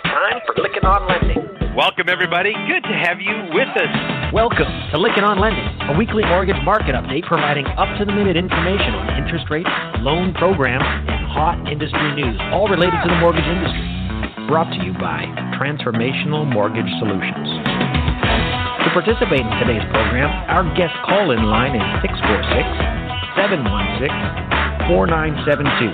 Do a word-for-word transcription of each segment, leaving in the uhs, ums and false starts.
time for Lykken on Lending. Welcome, everybody. Good to have you with us. Welcome to Lykken on Lending, a weekly mortgage market update providing up-to-the-minute information on interest rates, loan programs, and hot industry news, all related to the mortgage industry. Brought to you by Transformational Mortgage Solutions. To participate in today's program, our guest call-in line is six four six, seven one six, four nine seven two.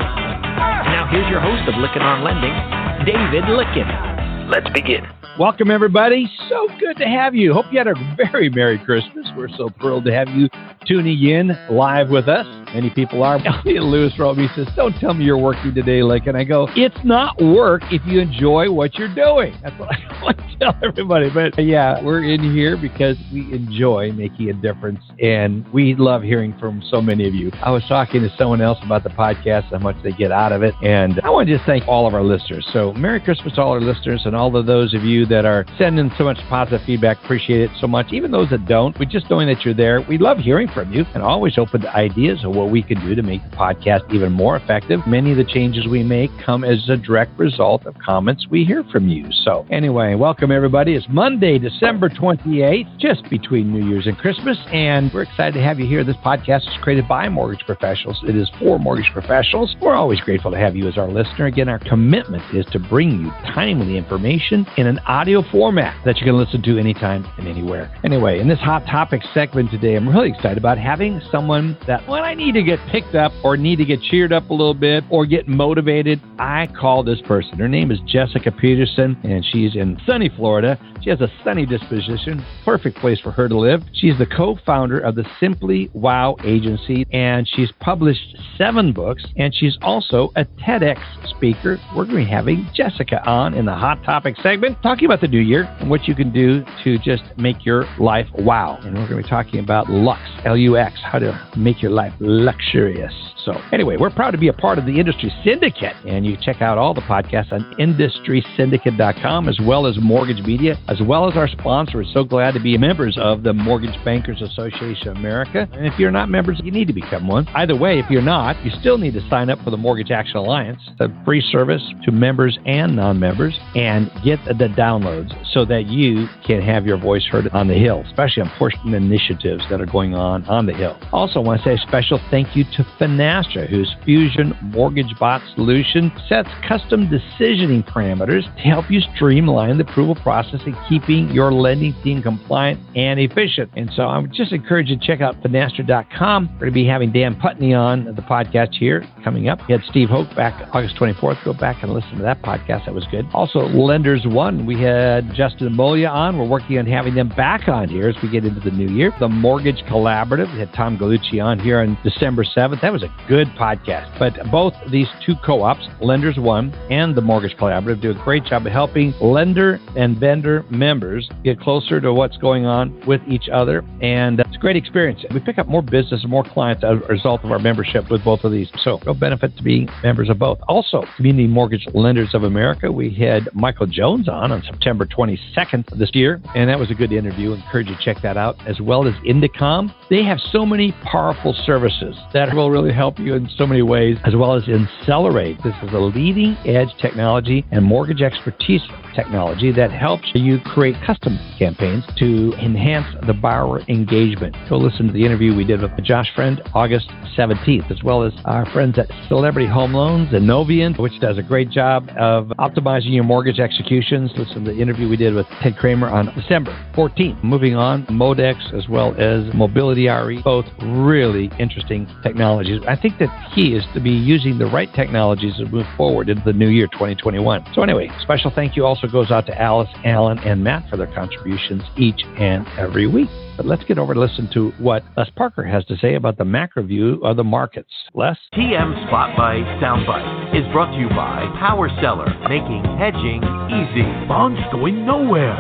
Now here's your host of Lykken on Lending, David Lykken. Let's begin. Welcome, everybody. So good to have you. Hope you had a very Merry Christmas. We're so thrilled to have you tuning in live with us. Many people are. Elliot Lewis wrote me, says, don't tell me you're working today, Lykken. I go, it's not work if you enjoy what you're doing. That's what I want to tell everybody. But yeah, we're in here because we enjoy making a difference, and we love hearing from so many of you. I was talking to someone else about the podcast, how much they get out of it, and I want to just thank all of our listeners. So Merry Christmas to all our listeners and all of those of you that are sending so much positive feedback. Appreciate it so much. Even those that don't, we just knowing that you're there. We love hearing from you and always open to ideas of what we can do to make the podcast even more effective. Many of the changes we make come as a direct result of comments we hear from you. So anyway, welcome everybody. It's Monday, December twenty-eighth, just between New Year's and Christmas, and we're excited to have you here. This podcast is created by mortgage professionals. It is for mortgage professionals. We're always grateful to have you as our listener. Again, our commitment is to bring you timely information in an audio format that you can listen to anytime and anywhere. Anyway, in this Hot Topics segment today, I'm really excited about having someone that when I need to get picked up or need to get cheered up a little bit or get motivated, I call this person. Her name is Jessica Peterson, and she's in sunny Florida. She has a sunny disposition, perfect place for her to live. She's the co-founder of the Simply Wow Agency, and she's published seven books, and she's also a TEDx speaker. We're going to be having Jessica on in the Hot Topics segment, talking about the new year and what you can do to just make your life wow. And we're going to be talking about Lux, L U X, how to make your life luxurious. So anyway, we're proud to be a part of the Industry Syndicate, and you can check out all the podcasts on industry syndicate dot com, as well as Mortgage Media, as well as our sponsor. We're so glad to be members of the Mortgage Bankers Association of America. And if you're not members, you need to become one. Either way, if you're not, you still need to sign up for the Mortgage Action Alliance, a free service to members and non-members, and get the downloads so that you can have your voice heard on the Hill, especially on important initiatives that are going on on the Hill. Also, I want to say a special thank you to Finastra, whose Fusion Mortgage Bot solution sets custom decisioning parameters to help you streamline the approval process and keeping your lending team compliant and efficient. And so I would just encourage you to check out finastra dot com. We're going to be having Dan Putney on the podcast here coming up. We had Steve Hoke back August twenty-fourth. Go back and listen to that podcast. That was good. Also, Lenders One, we had Justin Molia on. We're working on having them back on here as we get into the new year. The Mortgage Collaborative, we had Tom Gallucci on here on December seventh. That was a good podcast. But both these two co-ops, Lenders One and the Mortgage Collaborative, do a great job of helping lender and vendor members get closer to what's going on with each other. And it's a great experience. We pick up more business and more clients as a result of our membership with both of these. So real benefit to being members of both. Also, Community Mortgage Lenders of America, we had Michael Jones on on September twenty-second of this year, and that was a good interview. I encourage you to check that out, as well as Indicom. They have so many powerful services that will really help you in so many ways, as well as Incelerate. This is a leading-edge technology and mortgage expertise technology that helps you create custom campaigns to enhance the borrower engagement. Go listen to the interview we did with Josh Friend August seventeenth, as well as our friends at Celebrity Home Loans and Novient, which does a great job of optimizing your mortgage executions. Listen to the interview we did with Ted Kramer on December fourteenth. Moving on, Modex as well as Mobility R E, both really interesting technologies. I think the key is to be using the right technologies to move forward into the new year, twenty twenty-one. So anyway, special thank you also goes out to Alice, Alan, and Matt for their contributions each and every week. But let's get over to listen to what Les Parker has to say about the macro view of the markets. Les? T M Spotlight Soundbite is brought to you by Power Seller, making hedging easy. Bonds going nowhere.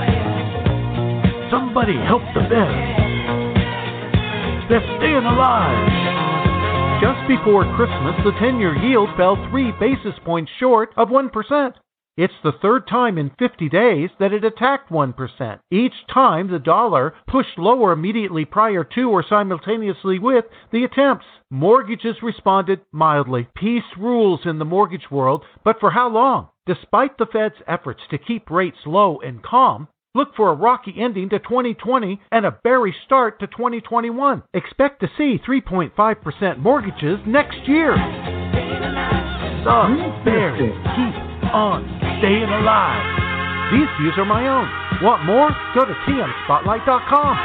Somebody help the Fed. They're staying alive. Just before Christmas, the ten-year yield fell three basis points short of one percent. It's the third time in fifty days that it attacked one percent. Each time the dollar pushed lower immediately prior to or simultaneously with the attempts. Mortgages responded mildly. Peace rules in the mortgage world, but for how long? Despite the Fed's efforts to keep rates low and calm, look for a rocky ending to twenty twenty and a bearish start to twenty twenty-one. Expect to see three point five percent mortgages next year. The bears keep on staying alive. These views are my own. Want more? Go to T M spotlight dot com.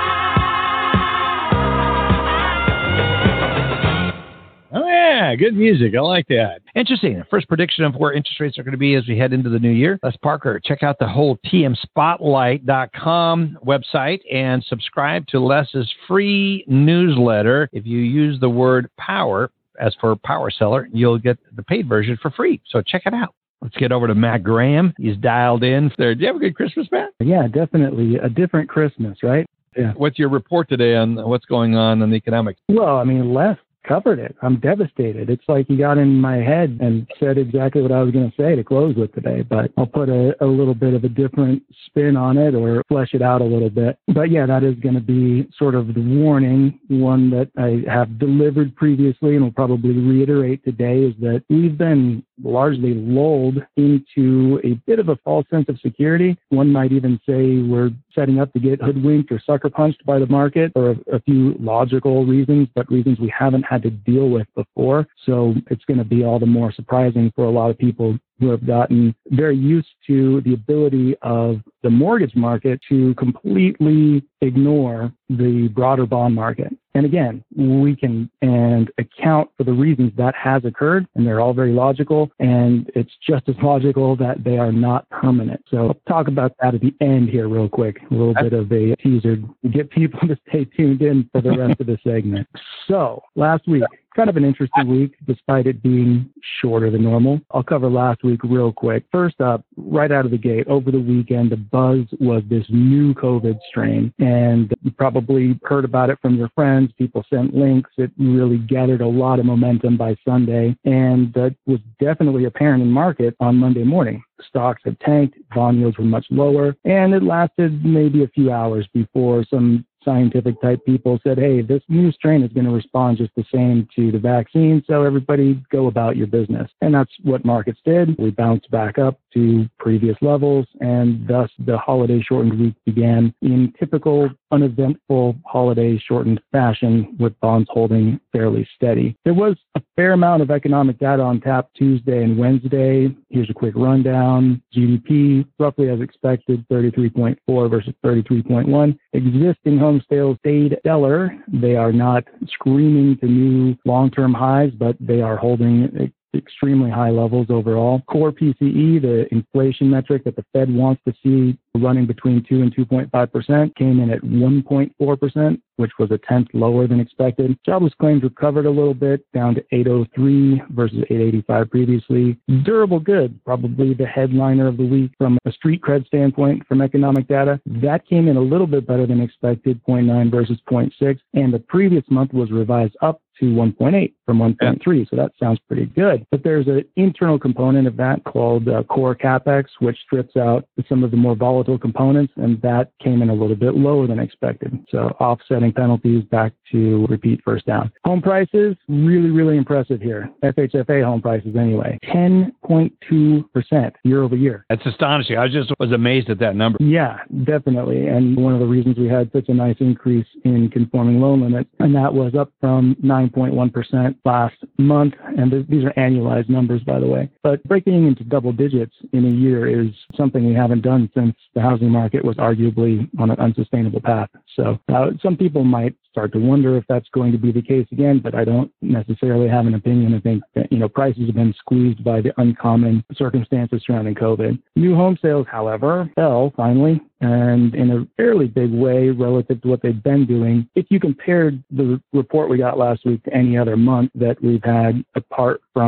Oh, yeah, good music. I like that. Interesting. First prediction of where interest rates are going to be as we head into the new year. Les Parker, check out the whole T M spotlight dot com website and subscribe to Les's free newsletter. If you use the word power, as for Power Seller, you'll get the paid version for free. So check it out. Let's get over to Matt Graham. He's dialed in there. Do you have a good Christmas, Matt? Yeah, definitely. A different Christmas, right? Yeah. What's your report today on what's going on in the economics? Well, I mean, Les covered it. I'm devastated. It's like he got in my head and said exactly what I was going to say to close with today, but I'll put a, a little bit of a different spin on it or flesh it out a little bit. But yeah, that is going to be sort of the warning, one that I have delivered previously and will probably reiterate today, is that we've been largely lulled into a bit of a false sense of security. One might even say we're setting up to get hoodwinked or sucker punched by the market for a, a few logical reasons, but reasons we haven't had to deal with before. So it's going to be all the more surprising for a lot of people who have gotten very used to the ability of the mortgage market to completely ignore the broader bond market. And again, we can and account for the reasons that has occurred, and they're all very logical, and it's just as logical that they are not permanent. So I'll talk about that at the end here real quick, a little bit of a teaser to get people to stay tuned in for the rest of the segment. So last week, kind of an interesting week, despite it being shorter than normal. I'll cover last week real quick. First up, right out of the gate, over the weekend, the buzz was this new COVID strain, and you probably heard about it from your friends. People sent links. It really gathered a lot of momentum by Sunday, and that was definitely apparent in market on Monday morning. Stocks had tanked, bond yields were much lower, and it lasted maybe a few hours before some scientific type people said, hey, this new strain is going to respond just the same to the vaccine, so everybody go about your business. And that's what markets did. We bounced back up to previous levels, and thus the holiday shortened week began in typical uneventful holiday shortened fashion, with bonds holding fairly steady. There was a fair amount of economic data on tap Tuesday and Wednesday. Here's a quick rundown. G D P, roughly as expected, thirty-three point four versus thirty-three point one. Existing home sales stayed stellar. They are not screaming to new long-term highs, but they are holding extremely high levels overall. Core P C E, the inflation metric that the Fed wants to see running between two and two point five percent, came in at one point four percent, which was a tenth lower than expected. Jobless claims recovered a little bit, down to eight oh three versus eight eighty-five previously. Durable goods, probably the headliner of the week from a street cred standpoint from economic data. That came in a little bit better than expected, zero point nine versus zero point six, and the previous month was revised up to one point eight from one point three, so that sounds pretty good. But there's an internal component of that called uh, core capex, which strips out some of the more volatile components, and that came in a little bit lower than expected. So offsetting penalties back to repeat first down. Home prices, really, really impressive here. F H F A home prices anyway, ten point two percent year over year. That's astonishing. I just was amazed at that number. Yeah, definitely. And one of the reasons we had such a nice increase in conforming loan limits, and that was up from nine point one percent last month. And th- these are annualized numbers, by the way. But breaking into double digits in a year is something we haven't done since the housing market was arguably on an unsustainable path. So uh, some people might start to wonder if that's going to be the case again, but I don't necessarily have an opinion. I think that, you know, prices have been squeezed by the uncommon circumstances surrounding COVID. New home sales, however, fell finally, and in a fairly big way relative to what they've been doing. If you compared the report we got last week to any other month that we've had apart from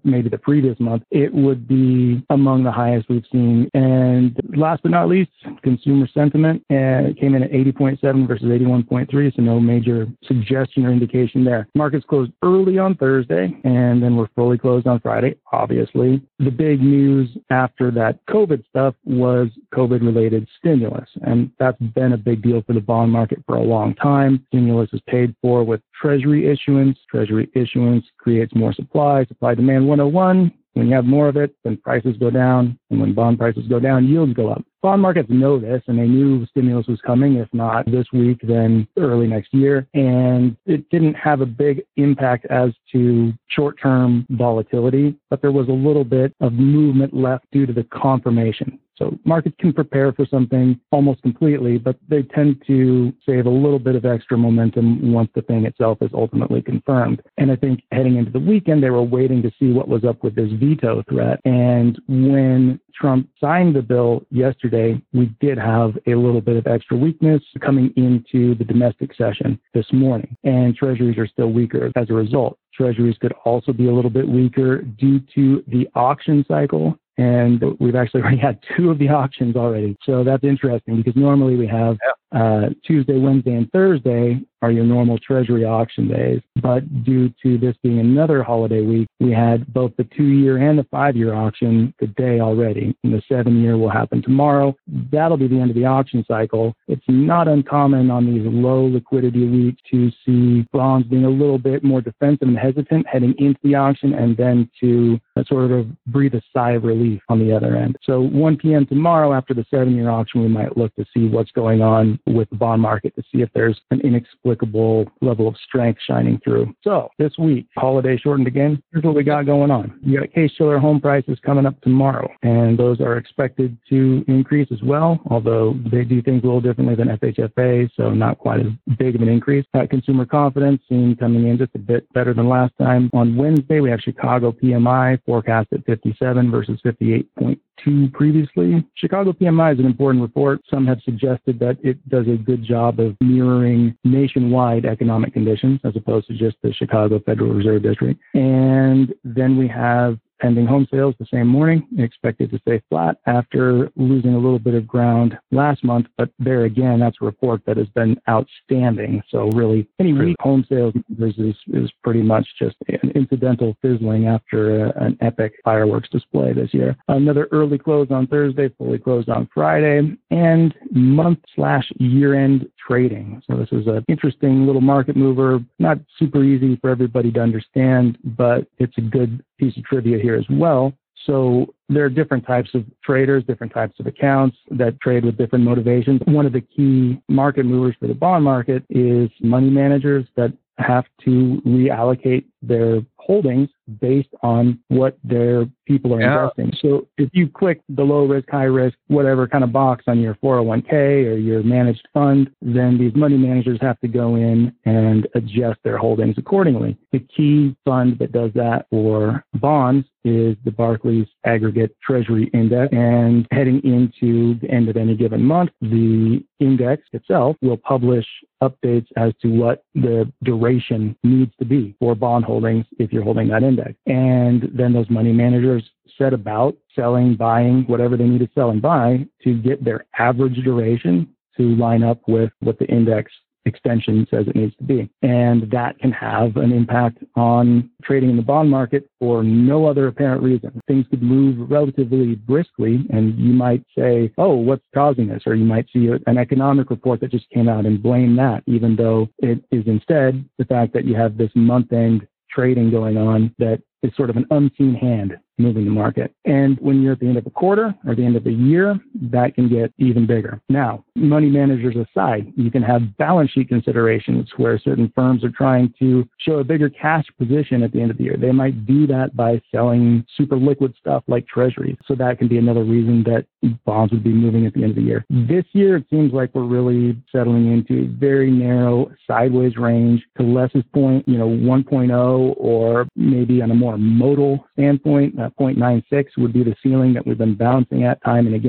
maybe the previous month, it would be among the highest we've seen. And last but not least, consumer sentiment uh, came in at eighty point seven versus eighty-one point three, so no major suggestion or indication there. Markets closed early on Thursday, and then were fully closed on Friday, obviously. The big news after that COVID stuff was COVID-related stimulus, and that's been a big deal for the bond market for a long time. Stimulus is paid for with Treasury issuance. Treasury issuance creates more supply. Supply-demand one oh one. When you have more of it, then prices go down. And when bond prices go down, yields go up. Bond markets know this, and they knew stimulus was coming, if not this week, then early next year. And it didn't have a big impact as to short-term volatility, but there was a little bit of movement left due to the confirmation. So markets can prepare for something almost completely, but they tend to save a little bit of extra momentum once the thing itself is ultimately confirmed. And I think heading into the weekend, they were waiting to see what was up with this veto threat. And when Trump signed the bill yesterday, we did have a little bit of extra weakness coming into the domestic session this morning. And treasuries are still weaker as a result. Treasuries could also be a little bit weaker due to the auction cycle. And we've actually already had two of the auctions already. So that's interesting because normally we have uh, Tuesday, Wednesday, and Thursday are your normal Treasury auction days. But due to this being another holiday week, we had both the two-year and the five-year auction today already. And the seven-year will happen tomorrow. That'll be the end of the auction cycle. It's not uncommon on these low liquidity weeks to see bonds being a little bit more defensive and hesitant heading into the auction and then to uh, sort of breathe a sigh of relief on the other end. So one p.m. tomorrow after the seven-year auction, we might look to see what's going on with the bond market to see if there's an inexplicable level of strength shining through. So this week, holiday shortened again. Here's what we got going on. You got Case-Shiller home prices coming up tomorrow, and those are expected to increase as well, although they do things a little differently than F H F A, so not quite as big of an increase. Got consumer confidence seen coming in just a bit better than last time. On Wednesday, we have Chicago P M I forecast at fifty-seven versus fifty-eight point two previously. Chicago P M I is an important report. Some have suggested that it does a good job of mirroring nationwide economic conditions as opposed to just the Chicago Federal Reserve District. And then we have pending home sales the same morning, expected to stay flat after losing a little bit of ground last month. But there again, that's a report that has been outstanding. So really, any weak home sales is, is pretty much just an incidental fizzling after a, an epic fireworks display this year. Another early close on Thursday, fully closed on Friday, and month slash year-end trading. So this is an interesting little market mover, not super easy for everybody to understand, but it's a good piece of trivia here as well. So there are different types of traders, different types of accounts that trade with different motivations. One of the key market movers for the bond market is money managers that have to reallocate their holdings based on what their people are yeah. investing. So if you click the low risk, high risk, whatever kind of box on your four oh one k or your managed fund, then these money managers have to go in and adjust their holdings accordingly. The key fund that does that for bonds is the Barclays Aggregate Treasury Index. And heading into the end of any given month, the index itself will publish updates as to what the duration needs to be for bond holdings if you're holding that index. And then those money managers set about selling, buying, whatever they need to sell and buy to get their average duration to line up with what the index extension says it needs to be. And that can have an impact on trading in the bond market for no other apparent reason. Things could move relatively briskly, and you might say, oh, what's causing this? Or you might see an economic report that just came out and blame that, even though it is instead the fact that you have this month-end trading going on that is sort of an unseen hand moving the market. And when you're at the end of a quarter or the end of the year, that can get even bigger. Now, money managers aside, you can have balance sheet considerations where certain firms are trying to show a bigger cash position at the end of the year. They might do that by selling super liquid stuff like treasuries. So that can be another reason that bonds would be moving at the end of the year. This year, it seems like we're really settling into a very narrow sideways range. To Les's point, you know, one point oh, or maybe on a more modal standpoint, uh, zero point nine six would be the ceiling that we've been bouncing at time and again.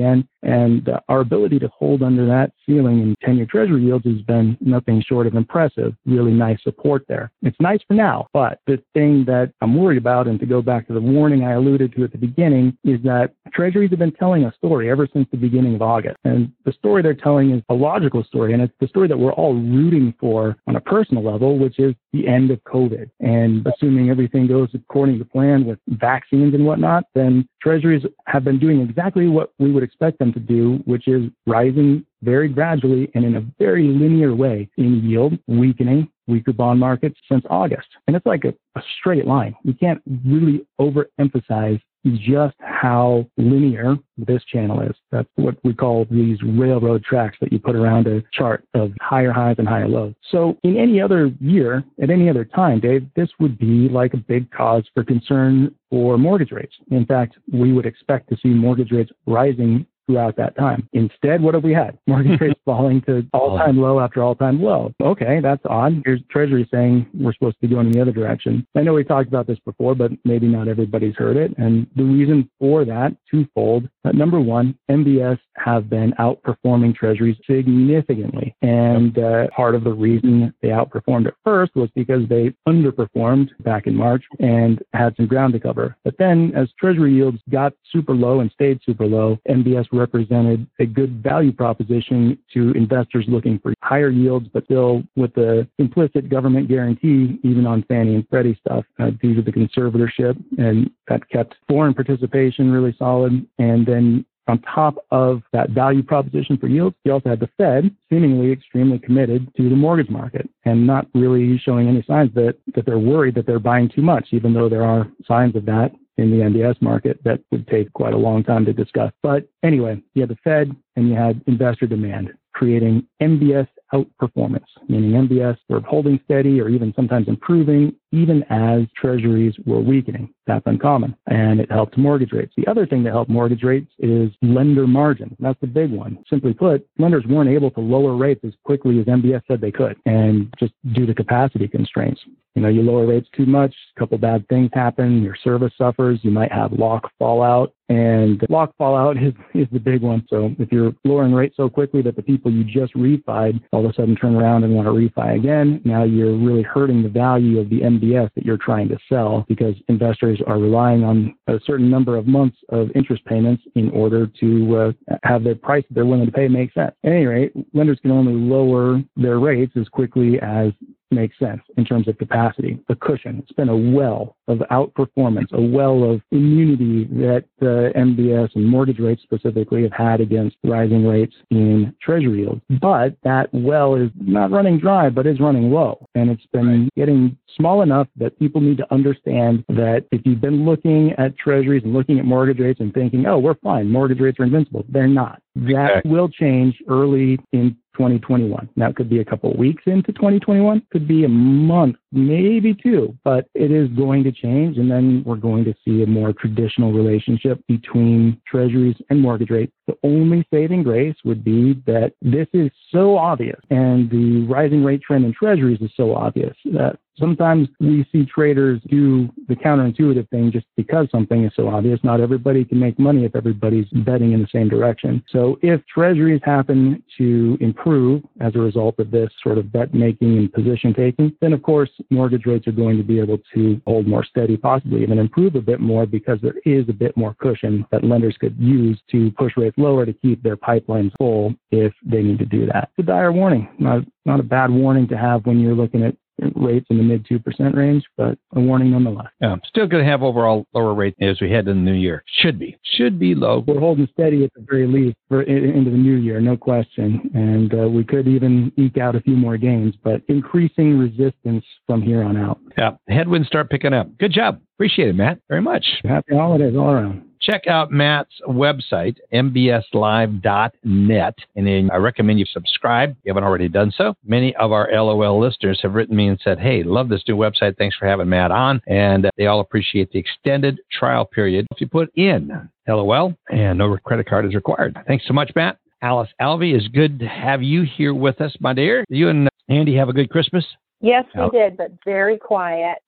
And uh, our ability to hold under that ceiling in ten-year Treasury yields has been nothing short of impressive. Really nice support there. It's nice for now, but the thing that I'm worried about, and to go back to the warning I alluded to at the beginning, is that Treasuries have been telling a story ever since the beginning of August. And the story they're telling is a logical story, and it's the story that we're all rooting for on a personal level, which is the end of COVID. And assuming everything goes according to plan with vaccines and whatnot, then Treasuries have been doing exactly what we would expect them to do, which is rising very gradually and in a very linear way in yield, weakening, weaker bond markets since August. And it's like a, a straight line. You can't really overemphasize just how linear this channel is. That's what we call these railroad tracks that you put around a chart of higher highs and higher lows. So in any other year, at any other time, Dave, this would be like a big cause for concern for mortgage rates. In fact, we would expect to see mortgage rates rising throughout that time. Instead, what have we had? Mortgage rates falling to all-time low after all-time low. Okay, that's odd. Here's Treasury saying we're supposed to be going in the other direction. I know we talked about this before, but maybe not everybody's heard it. And the reason for that, twofold. Uh, number one, M B S have been outperforming Treasuries significantly. And uh, part of the reason they outperformed at first was because they underperformed back in March and had some ground to cover. But then as Treasury yields got super low and stayed super low, M B S represented a good value proposition to investors looking for higher yields, but still with the implicit government guarantee, even on Fannie and Freddie stuff, uh, due to the conservatorship, and that kept foreign participation really solid. And then on top of that value proposition for yields, you also had the Fed seemingly extremely committed to the mortgage market and not really showing any signs that, that they're worried that they're buying too much, even though there are signs of that in the M B S market that would take quite a long time to discuss. But anyway, you had the Fed and you had investor demand creating M B S outperformance, meaning M B S were holding steady or even sometimes improving, even as Treasuries were weakening. That's uncommon, and it helped mortgage rates. The other thing that helped mortgage rates is lender margin. That's the big one. Simply put, lenders weren't able to lower rates as quickly as M B S said they could, and just due to capacity constraints. You know, you lower rates too much, a couple bad things happen, your service suffers, you might have lock fallout, and lock fallout is, is the big one. So if you're lowering rates so quickly that the people you just refied all of a sudden turn around and want to refi again, now you're really hurting the value of the M B S that you're trying to sell, because investors are relying on a certain number of months of interest payments in order to uh, have the price that they're willing to pay make sense. At any rate, lenders can only lower their rates as quickly as makes sense in terms of capacity, the cushion. It's been a well of outperformance, a well of immunity that uh, M B S and mortgage rates specifically have had against rising rates in Treasury yields. But that well is not running dry, but is running low. And it's been getting small enough that people need to understand that if you've been looking at Treasuries and looking at mortgage rates and thinking, oh, we're fine, mortgage rates are invincible, they're not. That okay. will change early in twenty twenty-one. Now, it could be a couple of weeks into twenty twenty-one, could be a month, maybe two, but it is going to change. And then we're going to see a more traditional relationship between Treasuries and mortgage rates. The only saving grace would be that this is so obvious, and the rising rate trend in Treasuries is so obvious that sometimes we see traders do the counterintuitive thing just because something is so obvious. Not everybody can make money if everybody's betting in the same direction. So if Treasuries happen to improve as a result of this sort of bet making and position taking, then of course mortgage rates are going to be able to hold more steady, possibly even improve a bit more, because there is a bit more cushion that lenders could use to push rates lower to keep their pipelines full if they need to do that. It's a dire warning, not, not a bad warning to have when you're looking at rates in the mid two percent range, but a warning nonetheless. Yeah, still going to have overall lower rates as we head into the new year. Should be. Should be low. We're holding steady at the very least for into the new year, no question. And uh, we could even eke out a few more gains, but increasing resistance from here on out. Yeah, headwinds start picking up. Good job. Appreciate it, Matt, very much. Happy holidays all around. Check out Matt's website, m b s live dot net, and then I recommend you subscribe if you haven't already done so. Many of our L O L listeners have written me and said, hey, love this new website. Thanks for having Matt on. And they all appreciate the extended trial period if you put in L O L, and no credit card is required. Thanks so much, Matt. Alice Alvey, it's good to have you here with us, my dear. You and Andy have a good Christmas? Yes, we did, but very quiet.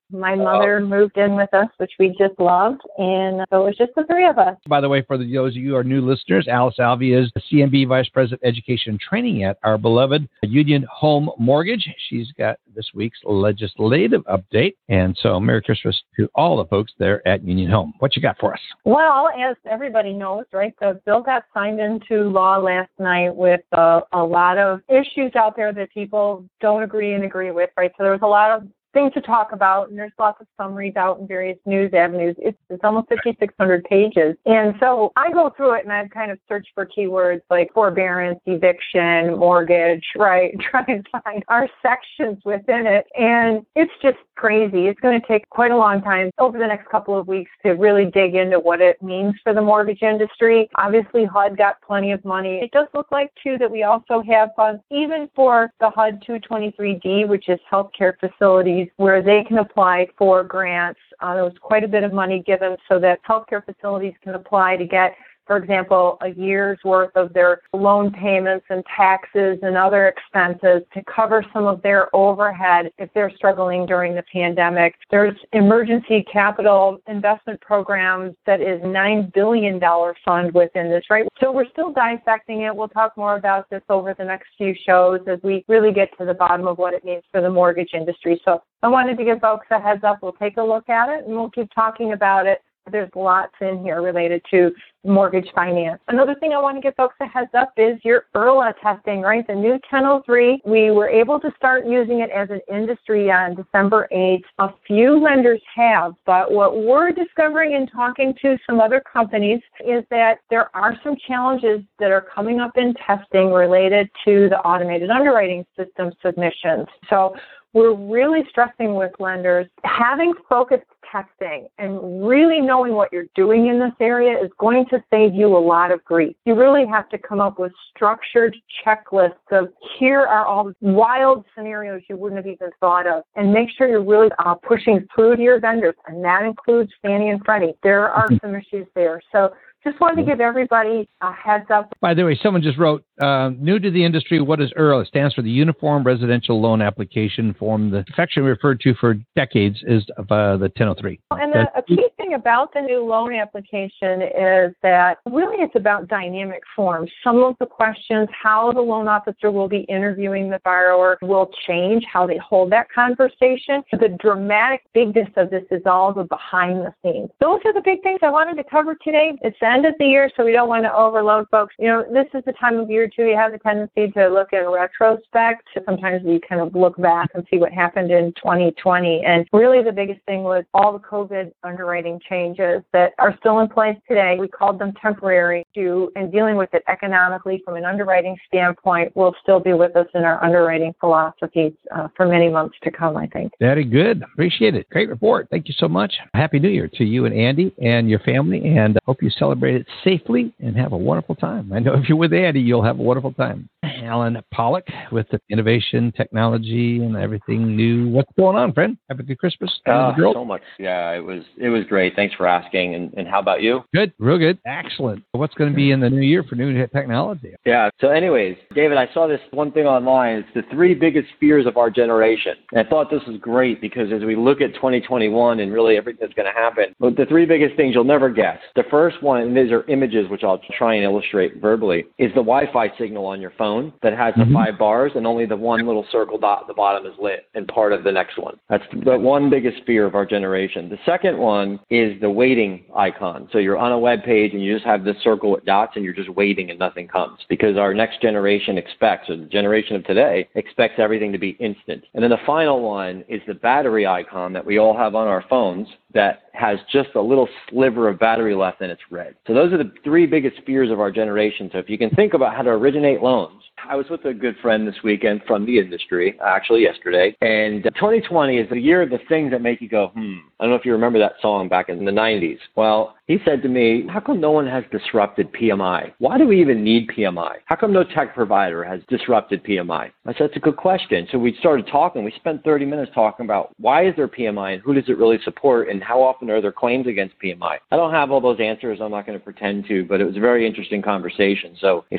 My mother moved in with us, which we just loved, and so it was just the three of us. By the way, for those of you who are new listeners, Alice Alvey is the C M B Vice President Education and Training at our beloved Union Home Mortgage. She's got this week's legislative update, and so Merry Christmas to all the folks there at Union Home. What you got for us? Well, as everybody knows, right, the bill got signed into law last night with uh, a lot of issues out there that people don't agree and agree with, right? So there was a lot of things to talk about, and there's lots of summaries out in various news avenues. It's, it's almost fifty-six hundred pages. And so I go through it, and I kind of search for keywords like forbearance, eviction, mortgage, right, try and find our sections within it. And it's just crazy. It's going to take quite a long time over the next couple of weeks to really dig into what it means for the mortgage industry. Obviously, H U D got plenty of money. It does look like, too, that we also have funds even for the H U D two twenty-three D, which is healthcare facilities, where they can apply for grants. Uh, there was quite a bit of money given so that healthcare facilities can apply to get, for example, a year's worth of their loan payments and taxes and other expenses to cover some of their overhead if they're struggling during the pandemic. There's emergency capital investment programs that is nine billion dollars fund within this, right? So we're still dissecting it. We'll talk more about this over the next few shows as we really get to the bottom of what it means for the mortgage industry. So I wanted to give folks a heads up. We'll take a look at it and we'll keep talking about it. There's lots in here related to mortgage finance. Another thing I want to give folks a heads up is your I R L A testing, right? The new ten oh three, we were able to start using it as an industry on December eighth. A few lenders have, but what we're discovering in talking to some other companies is that there are some challenges that are coming up in testing related to the automated underwriting system submissions. So we're really stressing with lenders, having focused testing and really knowing what you're doing in this area is going to save you a lot of grief. You really have to come up with structured checklists of here are all the wild scenarios you wouldn't have even thought of, and make sure you're really uh, pushing through to your vendors, and that includes Fannie and Freddie. There are some issues there. So just wanted to give everybody a heads up. By the way, someone just wrote, uh, new to the industry, what is I R L A? It stands for the Uniform Residential Loan Application Form. The affectionately referred to for decades is uh, the ten oh three. And the, a key thing about the new loan application is that really it's about dynamic forms. Some of the questions, how the loan officer will be interviewing the borrower will change, how they hold that conversation. The dramatic bigness of this is all the behind the scenes. Those are the big things I wanted to cover today. It's the end of the year, so we don't want to overload folks. You know, this is the time of year, too, you have the tendency to look in retrospect. Sometimes we kind of look back and see what happened in twenty twenty. And really the biggest thing was all the COVID underwriting changes that are still in place today. We called them temporary, due, and dealing with it economically from an underwriting standpoint will still be with us in our underwriting philosophies uh, for many months to come, I think. Very good. Appreciate it. Great report. Thank you so much. Happy New Year to you and Andy and your family, and hope you celebrate it safely and have a wonderful time. I know if you're with Andy, you'll have a wonderful time. Alan Pollock with the innovation, technology, and everything new. What's going on, friend? Have a good Christmas. Uh, so much. Yeah, it was it was great. Thanks for asking. And, and how about you? Good. Real good. Excellent. What's going to be in the new year for new technology? Yeah. So anyways, David, I saw this one thing online. It's the three biggest fears of our generation. And I thought this was great because as we look at twenty twenty-one and really everything that's going to happen, but the three biggest things you'll never guess. The first one, and these are images, which I'll try and illustrate verbally, is the Wi-Fi signal on your phone that has the mm-hmm. five bars and only the one little circle dot at the bottom is lit and part of the next one. That's the one biggest fear of our generation. The second one is the waiting icon. So you're on a web page and you just have this circle with dots and you're just waiting and nothing comes because our next generation expects, or the generation of today, expects everything to be instant. And then the final one is the battery icon that we all have on our phones that has just a little sliver of battery left and it's red. So those are the three biggest fears of our generation. So if you can think about how to originate loans, I was with a good friend this weekend from the industry, actually yesterday, and twenty twenty is the year of the things that make you go, hmm. I don't know if you remember that song back in the nineties. Well, he said to me, how come no one has disrupted P M I? Why do we even need P M I? How come no tech provider has disrupted P M I? I said, that's a good question. So we started talking. We spent thirty minutes talking about why is there P M I and who does it really support and how often are there claims against P M I? I don't have all those answers. I'm not going to pretend to, but it was a very interesting conversation. So if there's any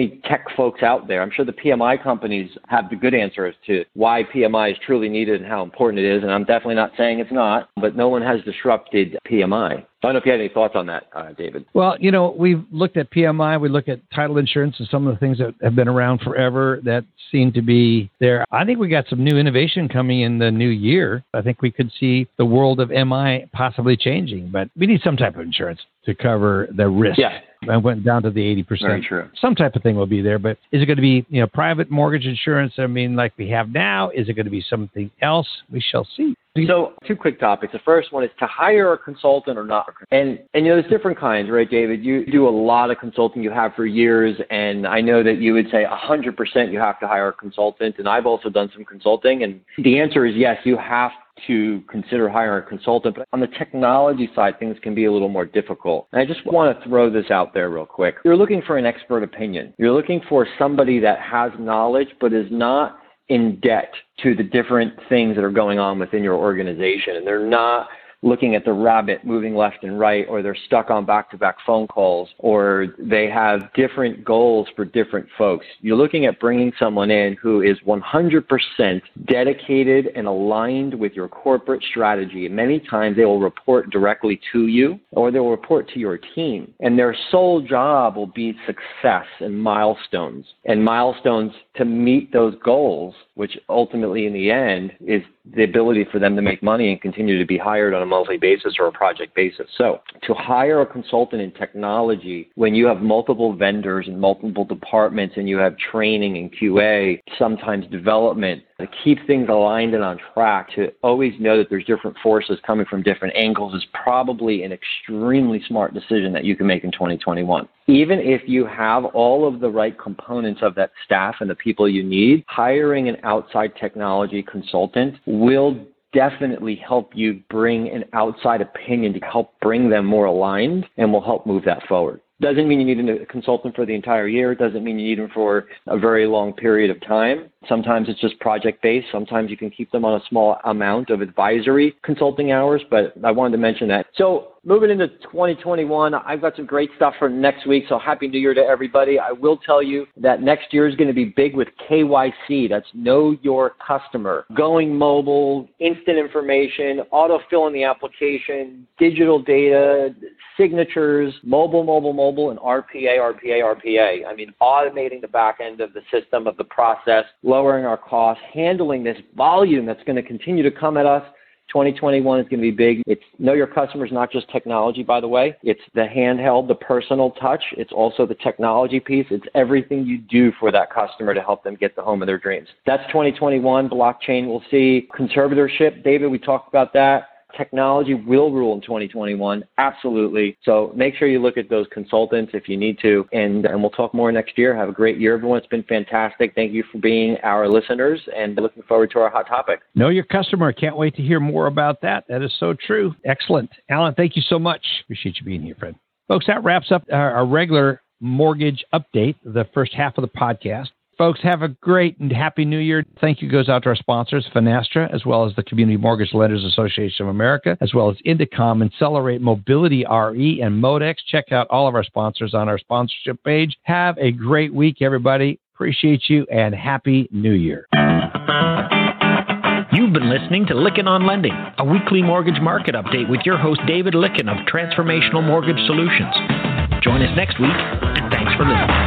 many tech folks out there. I'm sure the P M I companies have the good answer as to why P M I is truly needed and how important it is. And I'm definitely not saying it's not, but no one has disrupted P M I. I don't know if you had any thoughts on that, uh, David. Well, you know, we've looked at P M I, we look at title insurance and some of the things that have been around forever that seem to be there. I think we got some new innovation coming in the new year. I think we could see the world of M I possibly changing, but we need some type of insurance to cover the risk. Yeah. I went down to the eighty percent. Very true. Some type of thing will be there, but is it going to be, you know, private mortgage insurance? I mean, like we have now? Is it going to be something else? We shall see. So two quick topics. The first one is to hire a consultant or not. And, and you know, there's different kinds, right, David? You do a lot of consulting, you have for years, and I know that you would say one hundred percent you have to hire a consultant, and I've also done some consulting, and the answer is yes, you have to consider hiring a consultant. But on the technology side, things can be a little more difficult. And I just want to throw this out there real quick. You're looking for an expert opinion. You're looking for somebody that has knowledge but is not in debt to the different things that are going on within your organization. And they're not looking at the rabbit moving left and right, or they're stuck on back-to-back phone calls, or they have different goals for different folks. You're looking at bringing someone in who is one hundred percent dedicated and aligned with your corporate strategy. And many times they will report directly to you, or they'll report to your team. And their sole job will be success and milestones, and milestones to meet those goals, which ultimately in the end is the ability for them to make money and continue to be hired on a monthly basis or a project basis. So to hire a consultant in technology when you have multiple vendors and multiple departments and you have training and Q A, sometimes development, to keep things aligned and on track, to always know that there's different forces coming from different angles is probably an extremely smart decision that you can make in twenty twenty-one. Even if you have all of the right components of that staff and the people you need, hiring an outside technology consultant will definitely help you bring an outside opinion to help bring them more aligned and will help move that forward. Doesn't mean you need a consultant for the entire year. Doesn't mean you need them for a very long period of time. Sometimes it's just project-based. Sometimes you can keep them on a small amount of advisory consulting hours, but I wanted to mention that. So moving into twenty twenty-one, I've got some great stuff for next week, so Happy New Year to everybody. I will tell you that next year is going to be big with K Y C. That's Know Your Customer. Going mobile, instant information, auto-fill in the application, digital data, signatures, mobile, mobile, mobile, and R P A, R P A, R P A. I mean, automating the back end of the system, of the process, lowering our costs, handling this volume that's going to continue to come at us. twenty twenty-one is going to be big. It's Know Your Customer is not just technology, by the way. It's the handheld, the personal touch. It's also the technology piece. It's everything you do for that customer to help them get the home of their dreams. That's twenty twenty-one. Blockchain, we'll see. Conservatorship, David, we talked about that. Technology will rule in twenty twenty-one, absolutely. So make sure you look at those consultants if you need to, and, and we'll talk more next year. Have a great year, everyone. It's been fantastic. Thank you for being our listeners, and looking forward to our hot topic. Know Your Customer. Can't wait to hear more about that. That is so true. Excellent. Alan, thank you so much. Appreciate you being here, friend. Folks, that wraps up our, our regular mortgage update, the first half of the podcast. Folks, have a great and happy New Year. Thank you goes out to our sponsors, Finastra, as well as the Community Mortgage Lenders Association of America, as well as Indicom, Accelerate Mobility R E, and Modex. Check out all of our sponsors on our sponsorship page. Have a great week, everybody. Appreciate you, and Happy New Year. You've been listening to Lykken on Lending, a weekly mortgage market update with your host, David Lykken of Transformational Mortgage Solutions. Join us next week, and thanks for listening.